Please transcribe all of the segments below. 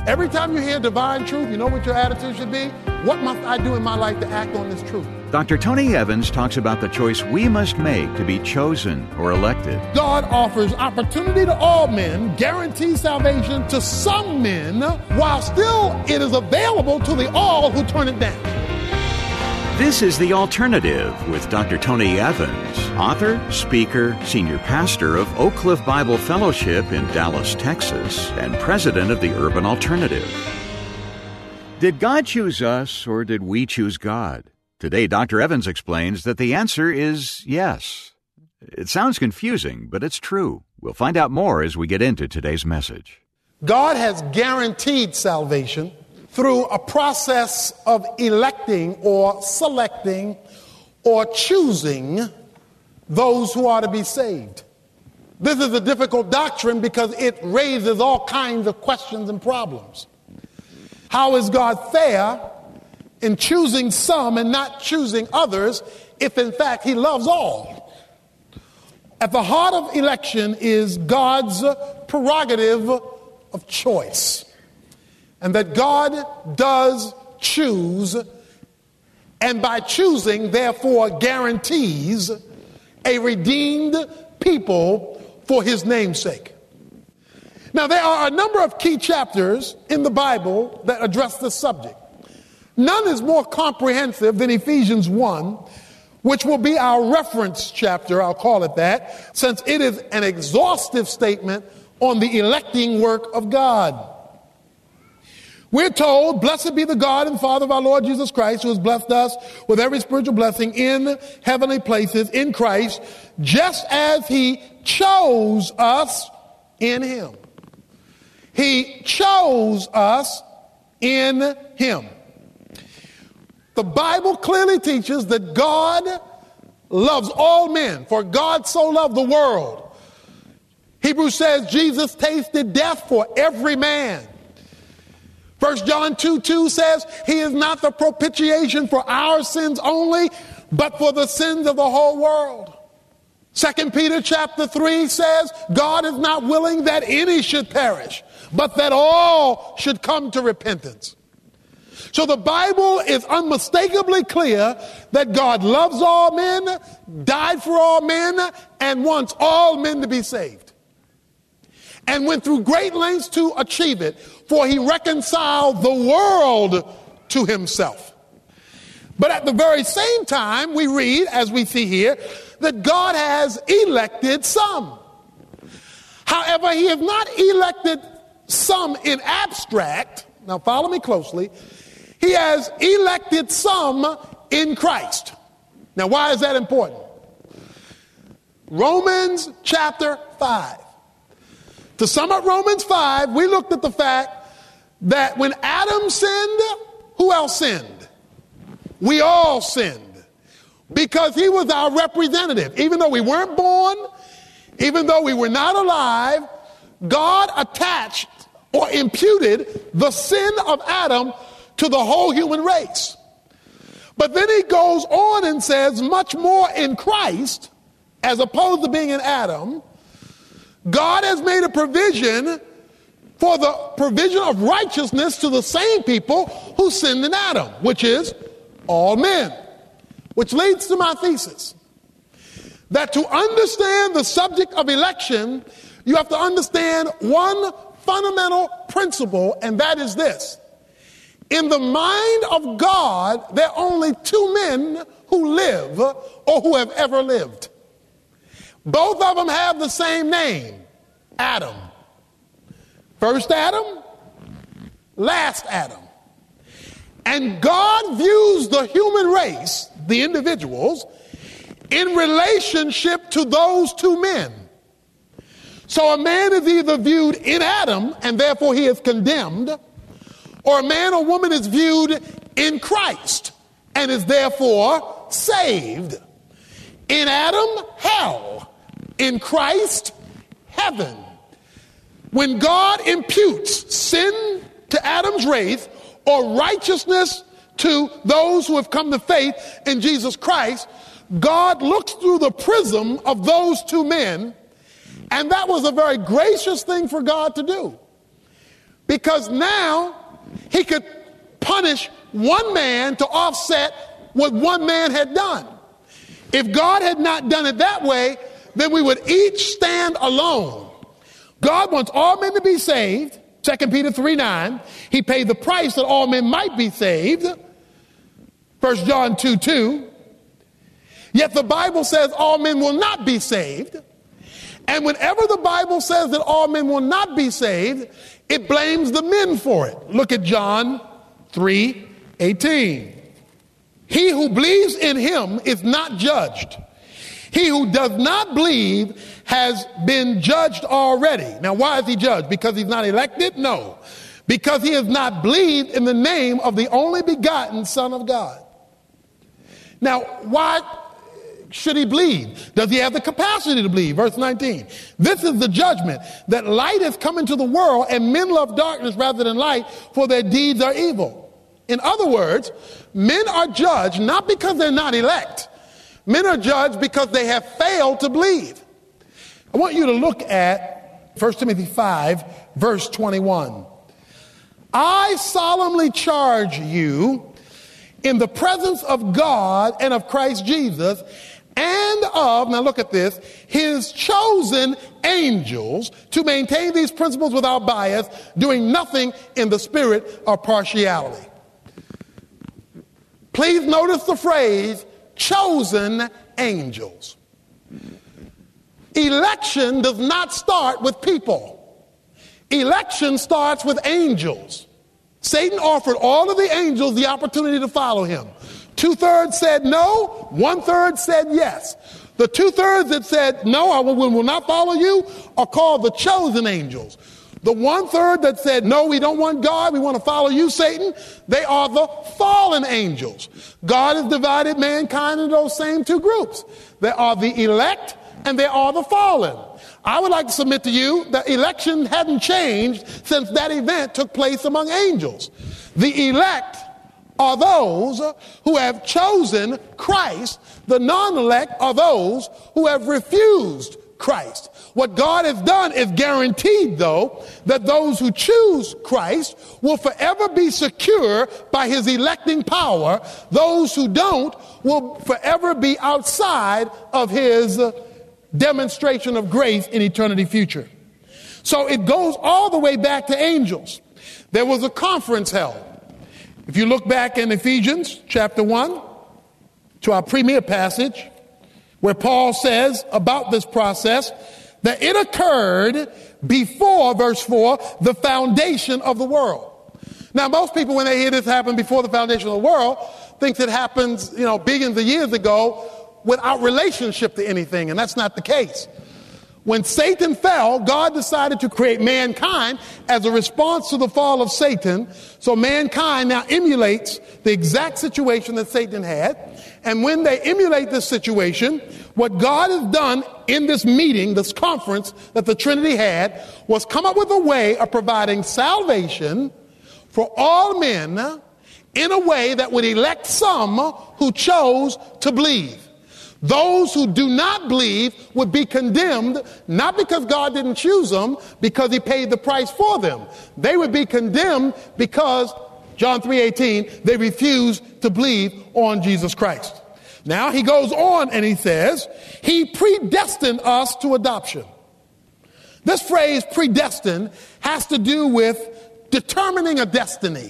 Every time you hear divine truth, you know what your attitude should be? What must I do in my life to act on this truth? Dr. Tony Evans talks about the choice we must make to be chosen or elected. God offers opportunity to all men, guarantees salvation to some men, while still it is available to the all who turn it down. This is The Alternative with Dr. Tony Evans, author, speaker, senior pastor of Oak Cliff Bible Fellowship in Dallas, Texas, and president of the Urban Alternative. Did God choose us, or did we choose God? Today, Dr. Evans explains that the answer is yes. It sounds confusing, but it's true. We'll find out more as we get into today's message. God has guaranteed salvation through a process of electing or selecting or choosing those who are to be saved. This is a difficult doctrine because it raises all kinds of questions and problems. How is God fair in choosing some and not choosing others if in fact he loves all? At the heart of election is God's prerogative of choice. And that God does choose, and by choosing, therefore, guarantees a redeemed people for his name's sake. Now, there are a number of key chapters in the Bible that address this subject. None is more comprehensive than Ephesians 1, which will be our reference chapter, I'll call it that, since it is an exhaustive statement on the electing work of God. We're told, blessed be the God and Father of our Lord Jesus Christ, who has blessed us with every spiritual blessing in heavenly places in Christ, just as he chose us in him. He chose us in him. The Bible clearly teaches that God loves all men, for God so loved the world. Hebrews says Jesus tasted death for every man. 1 John 2:2 says, he is not the propitiation for our sins only, but for the sins of the whole world. 2 Peter chapter 3 says, God is not willing that any should perish, but that all should come to repentance. So the Bible is unmistakably clear that God loves all men, died for all men, and wants all men to be saved. And went through great lengths to achieve it, for he reconciled the world to himself. But at the very same time, we read, as we see here, that God has elected some. However, he has not elected some in abstract. Now follow me closely. He has elected some in Christ. Now why is that important? Romans chapter 5. To sum up Romans 5, we looked at the fact that when Adam sinned, who else sinned? We all sinned because he was our representative. Even though we weren't born, even though we were not alive, God attached or imputed the sin of Adam to the whole human race. But then he goes on and says, much more in Christ, as opposed to being in Adam, God has made a provision for the provision of righteousness to the same people who sinned in Adam, which is all men. Which leads to my thesis, that to understand the subject of election, you have to understand one fundamental principle, and that is this. In the mind of God, there are only two men who live or who have ever lived. Both of them have the same name, Adam. First Adam, last Adam. And God views the human race, the individuals, in relationship to those two men. So a man is either viewed in Adam, and therefore he is condemned, or a man or woman is viewed in Christ, and is therefore saved. In Adam, hell. In Christ, heaven. When God imputes sin to Adam's race or righteousness to those who have come to faith in Jesus Christ, God looks through the prism of those two men, and that was a very gracious thing for God to do. because now he could punish one man to offset what one man had done. If God had not done it that way, then we would each stand alone. God wants all men to be saved. 2 Peter 3:9. He paid the price that all men might be saved. 1 John 2:2. Yet the Bible says all men will not be saved. And whenever the Bible says that all men will not be saved, it blames the men for it. Look at John 3:18. He who believes in him is not judged. He who does not believe has been judged already. Now, why is he judged? Because he's not elected? No. Because he has not believed in the name of the only begotten Son of God. Now, why should he believe? Does he have the capacity to believe? Verse 19. This is the judgment, that light has come into the world, and men love darkness rather than light, for their deeds are evil. In other words, men are judged not because they're not elect. Men are judged because they have failed to believe. I want you to look at 1 Timothy 5, verse 21. I solemnly charge you in the presence of God and of Christ Jesus and of, now look at this, his chosen angels to maintain these principles without bias, doing nothing in the spirit of partiality. Please notice the phrase, chosen angels. Election does not start with people. Election starts with angels. Satan offered all of the angels the opportunity to follow him. 2/3 said no, 1/3 said yes. The 2/3 that said no, I will not follow you, are called the chosen angels. The 1/3 that said, no, we don't want God, we want to follow you, Satan, they are the fallen angels. God has divided mankind into those same two groups. There are the elect and there are the fallen. I would like to submit to you that election hadn't changed since that event took place among angels. The elect are those who have chosen Christ. The non-elect are those who have refused Christ. What God has done is guaranteed, though, that those who choose Christ will forever be secure by his electing power. Those who don't will forever be outside of his demonstration of grace in eternity future. So it goes all the way back to angels. There was a conference held. If you look back in Ephesians chapter 1 to our premier passage, where Paul says about this process that it occurred before, verse 4, the foundation of the world. Now, most people, when they hear this happen before the foundation of the world, thinks it happens, billions of years ago without relationship to anything, and that's not the case. When Satan fell, God decided to create mankind as a response to the fall of Satan. So mankind now emulates the exact situation that Satan had. And when they emulate this situation, what God has done in this meeting, this conference that the Trinity had, was come up with a way of providing salvation for all men in a way that would elect some who chose to believe. Those who do not believe would be condemned, not because God didn't choose them, because he paid the price for them. They would be condemned because, John 3:18, they refused to believe on Jesus Christ. Now he goes on and he says, he predestined us to adoption. This phrase predestined has to do with determining a destiny.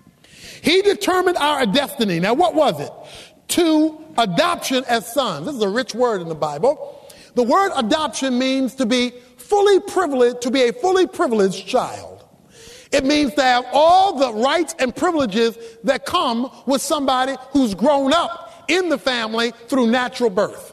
He determined our destiny. Now what was it? To adoption as sons. This is a rich word in the Bible. The word adoption means to be fully privileged, to be a fully privileged child. It means to have all the rights and privileges that come with somebody who's grown up in the family through natural birth.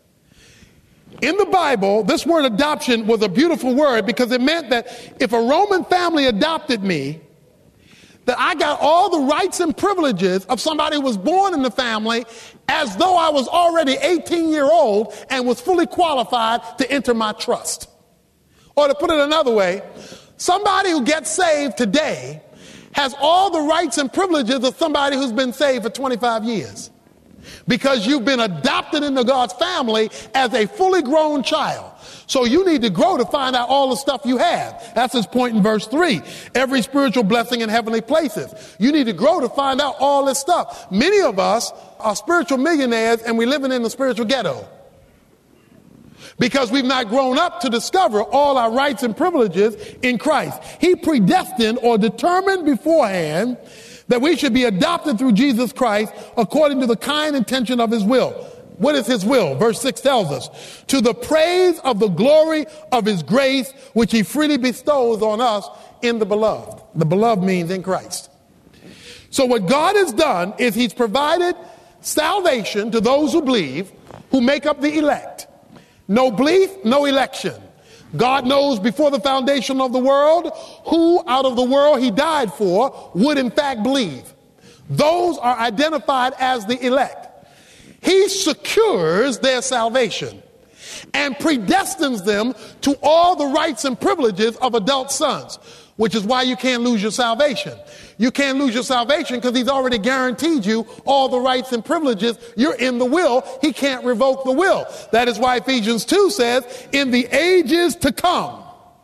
In the Bible, this word adoption was a beautiful word because it meant that if a Roman family adopted me, that I got all the rights and privileges of somebody who was born in the family as though I was already 18-year-old and was fully qualified to enter my trust. Or to put it another way, somebody who gets saved today has all the rights and privileges of somebody who's been saved for 25 years. Because you've been adopted into God's family as a fully grown child. So you need to grow to find out all the stuff you have. That's his point in verse 3. Every spiritual blessing in heavenly places. You need to grow to find out all this stuff. Many of us are spiritual millionaires and we're living in the spiritual ghetto. Because we've not grown up to discover all our rights and privileges in Christ. He predestined or determined beforehand that we should be adopted through Jesus Christ according to the kind intention of his will. What is his will? Verse 6 tells us, to the praise of the glory of his grace, which he freely bestows on us in the beloved. The beloved means in Christ. So what God has done is he's provided salvation to those who believe, who make up the elect. No belief, no election. God knows before the foundation of the world who out of the world he died for would in fact believe. Those are identified as the elect. He secures their salvation and predestines them to all the rights and privileges of adult sons, which is why you can't lose your salvation. You can't lose your salvation because he's already guaranteed you all the rights and privileges. You're in the will. He can't revoke the will. That is why Ephesians 2 says, in the ages to come,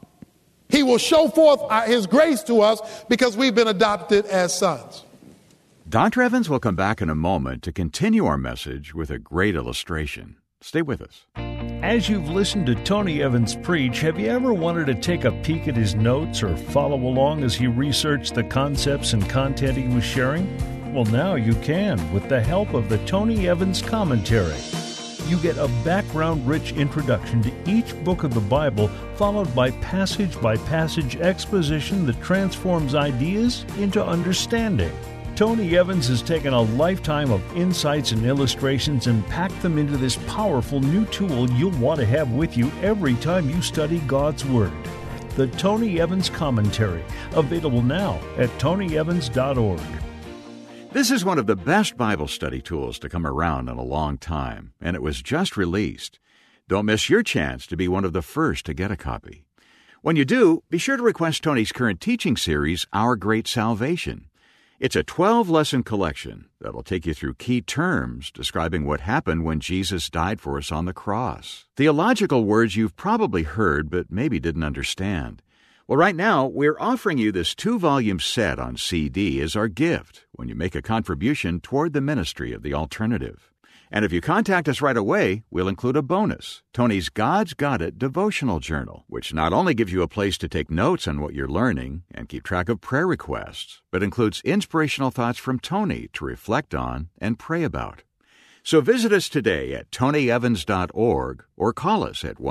he will show forth his grace to us because we've been adopted as sons. Dr. Evans will come back in a moment to continue our message with a great illustration. Stay with us. As you've listened to Tony Evans preach, have you ever wanted to take a peek at his notes or follow along as he researched the concepts and content he was sharing? Well, now you can with the help of the Tony Evans Commentary. You get a background-rich introduction to each book of the Bible, followed by passage-by-passage exposition that transforms ideas into understanding. Tony Evans has taken a lifetime of insights and illustrations and packed them into this powerful new tool you'll want to have with you every time you study God's Word. The Tony Evans Commentary, available now at tonyevans.org. This is one of the best Bible study tools to come around in a long time, and it was just released. Don't miss your chance to be one of the first to get a copy. When you do, be sure to request Tony's current teaching series, Our Great Salvation. It's a 12-lesson collection that'll take you through key terms describing what happened when Jesus died for us on the cross. Theological words you've probably heard but maybe didn't understand. Well, right now, we're offering you this 2-volume set on CD as our gift when you make a contribution toward the ministry of The Alternative. And if you contact us right away, we'll include a bonus, Tony's God's Got It devotional journal, which not only gives you a place to take notes on what you're learning and keep track of prayer requests, but includes inspirational thoughts from Tony to reflect on and pray about. So visit us today at tonyevans.org or call us at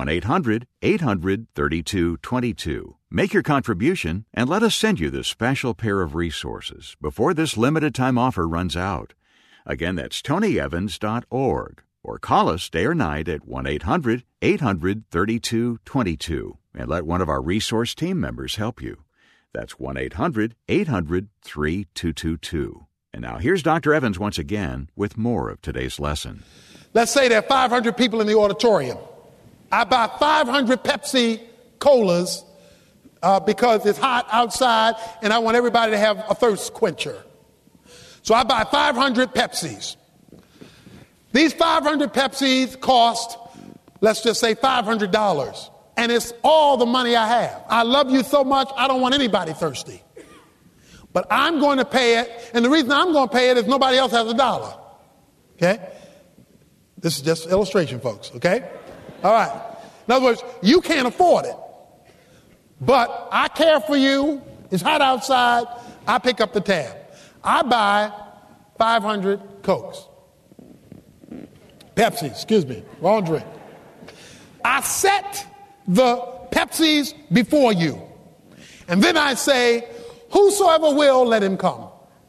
1-800-800-3222. Make your contribution and let us send you this special pair of resources before this limited time offer runs out. Again, that's tonyevans.org, or call us day or night at 1-800-800-3222 and let one of our resource team members help you. That's 1-800-800-3222. And now here's Dr. Evans once again with more of today's lesson. Let's say there are 500 people in the auditorium. I buy 500 Pepsi Colas because it's hot outside and I want everybody to have a thirst quencher. So I buy 500 Pepsis. These 500 Pepsis cost, let's just say $500. And it's all the money I have. I love you so much, I don't want anybody thirsty. But I'm going to pay it, and the reason I'm going to pay it is nobody else has $1. Okay? This is just illustration, folks, okay? All right. In other words, you can't afford it. But I care for you. It's hot outside. I pick up the tab. I buy 500 Cokes. Pepsi, wrong drink. I set the Pepsis before you. And then I say, whosoever will, let him come.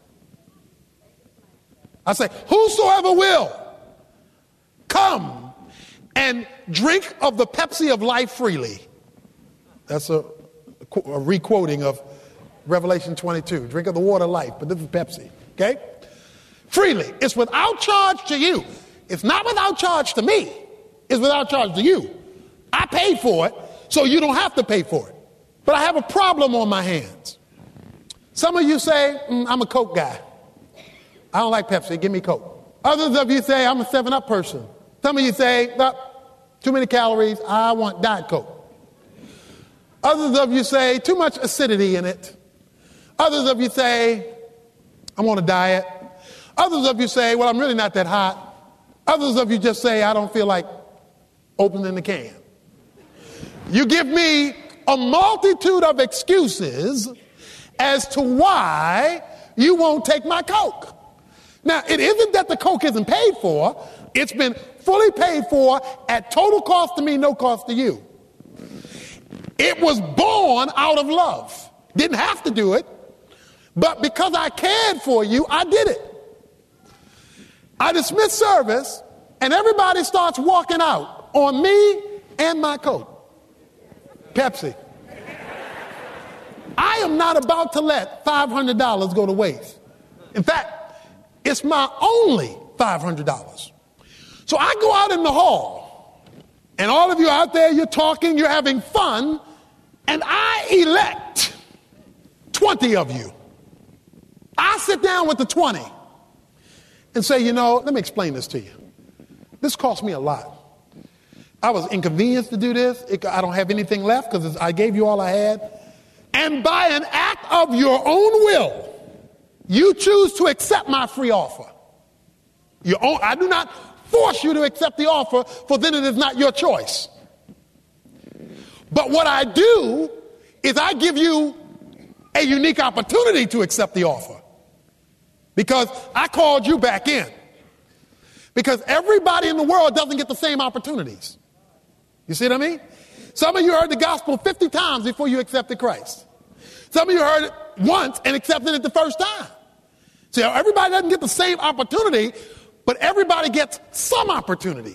I say, whosoever will, come and drink of the Pepsi of life freely. That's a re-quoting of Revelation 22. Drink of the water of life, but this is Pepsi, okay? Freely. It's without charge to you. It's not without charge to me. It's without charge to you. I paid for it, so you don't have to pay for it. But I have a problem on my hands. Some of you say, I'm a Coke guy. I don't like Pepsi. Give me Coke. Others of you say, I'm a 7-Up person. Some of you say, Too many calories, I want Diet Coke. Others of you say, too much acidity in it. Others of you say, I'm on a diet. Others of you say, well, I'm really not that hot. Others of you just say, I don't feel like opening the can. You give me a multitude of excuses as to why you won't take my Coke. Now, it isn't that the Coke isn't paid for. It's been fully paid for at total cost to me, no cost to you. It was born out of love. Didn't have to do it, but because I cared for you, I did it. I dismiss service, and everybody starts walking out on me and my Coke. Pepsi. I am not about to let $500 go to waste. In fact, it's my only $500. So I go out in the hall, and all of you out there, you're talking, you're having fun, and I elect 20 of you. I sit down with the 20 and say, you know, let me explain this to you. This cost me a lot. I was inconvenienced to do this. I don't have anything left because I gave you all I had. And by an act of your own will, you choose to accept my free offer. I do not force you to accept the offer, for then it is not your choice. But what I do is I give you a unique opportunity to accept the offer, because I called you back in. Because everybody in the world doesn't get the same opportunities. You see what I mean? Some of you heard the gospel 50 times before you accepted Christ. Some of you heard it once and accepted it the first time. So everybody doesn't get the same opportunity, but everybody gets some opportunity.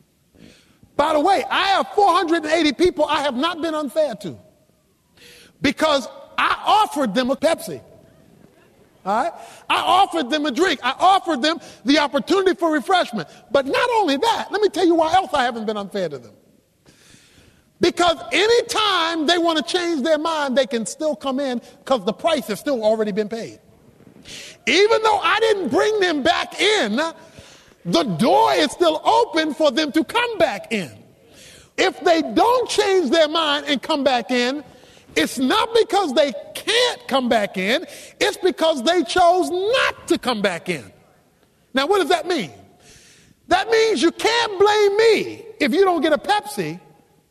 By the way, I have 480 people I have not been unfair to, because I offered them a Pepsi. All right? I offered them a drink. I offered them the opportunity for refreshment. But not only that, let me tell you why else I haven't been unfair to them. Because anytime they want to change their mind, they can still come in, because the price has still already been paid. Even though I didn't bring them back in, the door is still open for them to come back in. If they don't change their mind and come back in, it's not because they can't come back in, it's because they chose not to come back in. Now, what does that mean? That means you can't blame me if you don't get a Pepsi,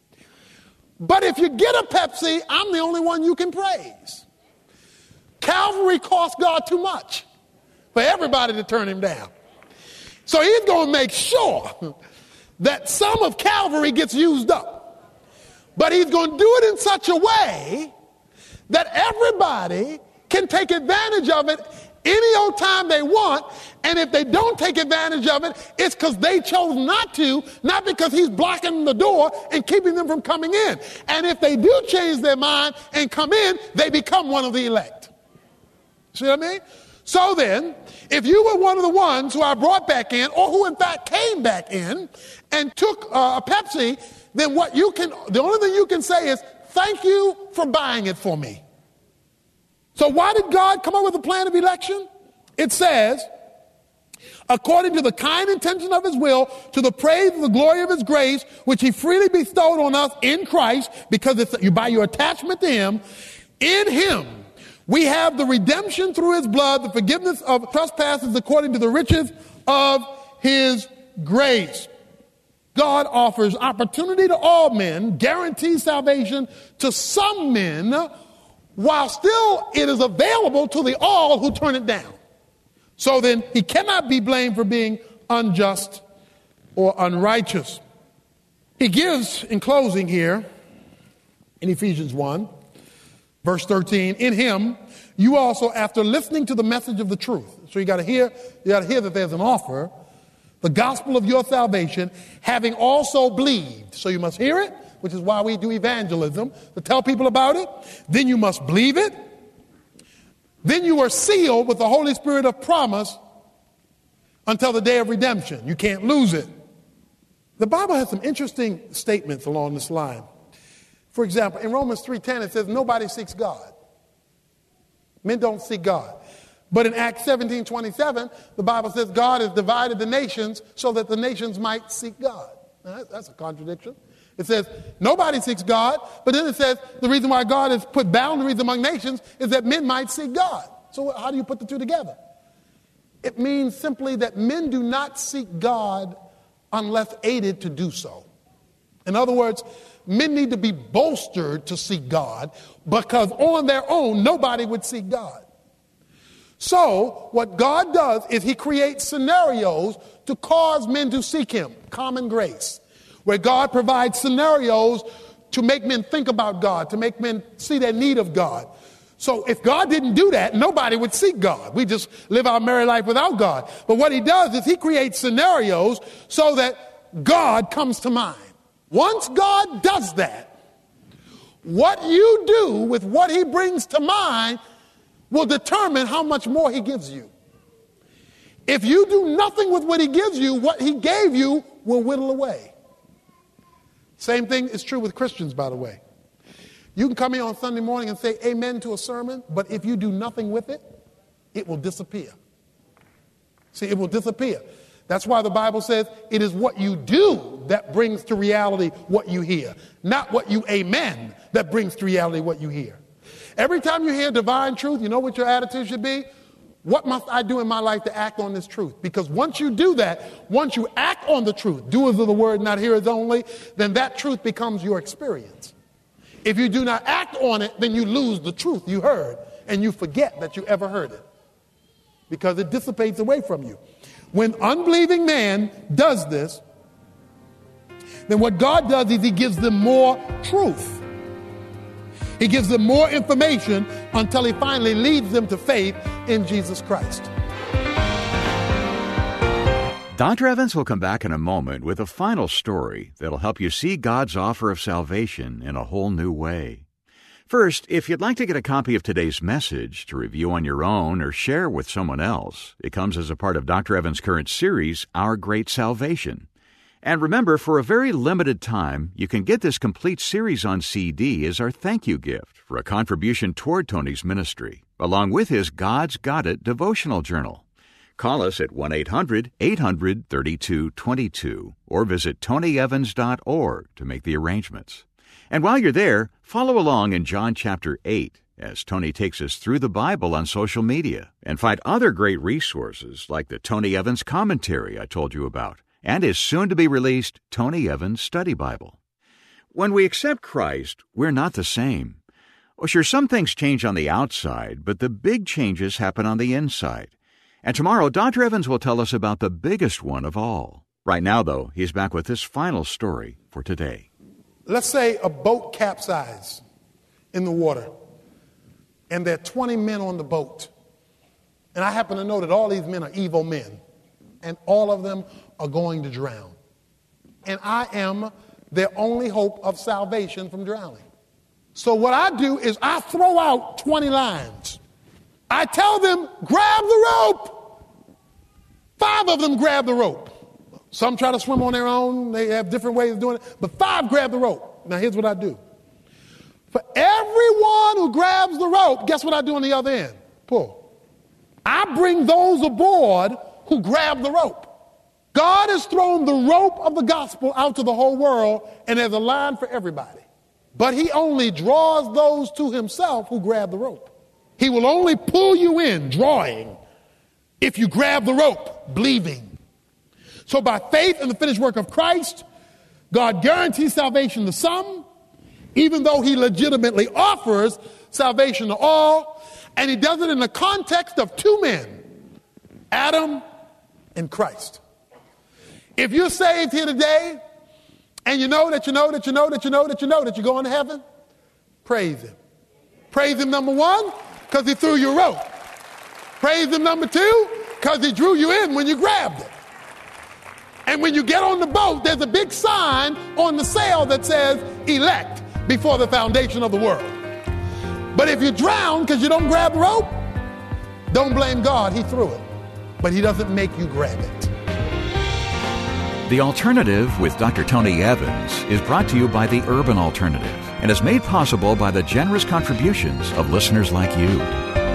but if you get a Pepsi, I'm the only one you can praise. Calvary cost God too much for everybody to turn him down. So he's going to make sure that some of Calvary gets used up. But he's going to do it in such a way that everybody can take advantage of it any old time they want. And if they don't take advantage of it, it's because they chose not to, not because he's blocking the door and keeping them from coming in. And if they do change their mind and come in, they become one of the elect. See what I mean? So then, if you were one of the ones who I brought back in, or who in fact came back in and took a Pepsi, then the only thing you can say is, thank you for buying it for me. So why did God come up with a plan of election? It says, according to the kind intention of his will, to the praise of the glory of his grace, which he freely bestowed on us in Christ, because it's by your attachment to him. In him we have the redemption through his blood, the forgiveness of trespasses according to the riches of his grace. God offers opportunity to all men, guarantees salvation to some men, while still it is available to the all who turn it down. So then he cannot be blamed for being unjust or unrighteous. He gives, in closing here, in Ephesians 1, verse 13, in him you also, after listening to the message of the truth. So you got to hear that there's an offer, the gospel of your salvation, having also believed. So you must hear it, which is why we do evangelism, to tell people about it. Then you must believe it. Then you are sealed with the Holy Spirit of promise until the day of redemption. You can't lose it. The Bible has some interesting statements along this line. For example, in Romans 3:10, it says, nobody seeks God. Men don't seek God. But in Acts 17:27, the Bible says God has divided the nations so that the nations might seek God. That's a contradiction. It says nobody seeks God, but then it says the reason why God has put boundaries among nations is that men might seek God. So how do you put the two together? It means simply that men do not seek God unless aided to do so. In other words, men need to be bolstered to seek God, because on their own, nobody would seek God. So what God does is he creates scenarios to cause men to seek him, common grace, where God provides scenarios to make men think about God, to make men see their need of God. So if God didn't do that, nobody would seek God. We just live our merry life without God. But what he does is he creates scenarios so that God comes to mind. Once God does that, what you do with what he brings to mind will determine how much more he gives you. If you do nothing with what he gives you, what he gave you will whittle away. Same thing is true with Christians, by the way. You can come here on Sunday morning and say amen to a sermon, but if you do nothing with it, it will disappear. See, it will disappear. That's why the Bible says it is what you do that brings to reality what you hear, not what you amen that brings to reality what you hear. Every time you hear divine truth, you know what your attitude should be? What must I do in my life to act on this truth? Because once you do that, once you act on the truth, doers of the word, not hearers only, then that truth becomes your experience. If you do not act on it, then you lose the truth you heard, and you forget that you ever heard it, because it dissipates away from you. When unbelieving man does this, then what God does is he gives them more truth. He gives them more information until he finally leads them to faith in Jesus Christ. Dr. Evans will come back in a moment with a final story that'll help you see God's offer of salvation in a whole new way. First, if you'd like to get a copy of today's message to review on your own or share with someone else, it comes as a part of Dr. Evans' current series, Our Great Salvation. And remember, for a very limited time, you can get this complete series on CD as our thank you gift for a contribution toward Tony's ministry, along with his God's Got It devotional journal. Call us at 1-800-800-3222 or visit tonyevans.org to make the arrangements. And while you're there, follow along in John chapter 8 as Tony takes us through the Bible on social media, and find other great resources like the Tony Evans commentary I told you about, and his soon-to-be-released Tony Evans Study Bible. When we accept Christ, we're not the same. Oh, sure, some things change on the outside, but the big changes happen on the inside. And tomorrow, Dr. Evans will tell us about the biggest one of all. Right now, though, he's back with this final story for today. Let's say a boat capsized in the water, and there are 20 men on the boat. And I happen to know that all these men are evil men, and all of them are going to drown. And I am their only hope of salvation from drowning. So what I do is I throw out 20 lines. I tell them, grab the rope. 5 of them grab the rope. Some try to swim on their own. They have different ways of doing it. But 5 grab the rope. Now, here's what I do. For everyone who grabs the rope, guess what I do on the other end? Pull. I bring those aboard who grab the rope. God has thrown the rope of the gospel out to the whole world, and there's a line for everybody. But he only draws those to himself who grab the rope. He will only pull you in, drawing, if you grab the rope, believing. So by faith in the finished work of Christ, God guarantees salvation to some, even though he legitimately offers salvation to all, and he does it in the context of 2 men, Adam and Christ. If you're saved here today, and you know that you're going to heaven, praise him. Praise him, number 1, because he threw you a rope. Praise him, number 2, because he drew you in when you grabbed it. And when you get on the boat, there's a big sign on the sail that says, elect before the foundation of the world. But if you drown because you don't grab the rope, don't blame God, he threw it. But he doesn't make you grab it. The Alternative with Dr. Tony Evans is brought to you by the Urban Alternative and is made possible by the generous contributions of listeners like you.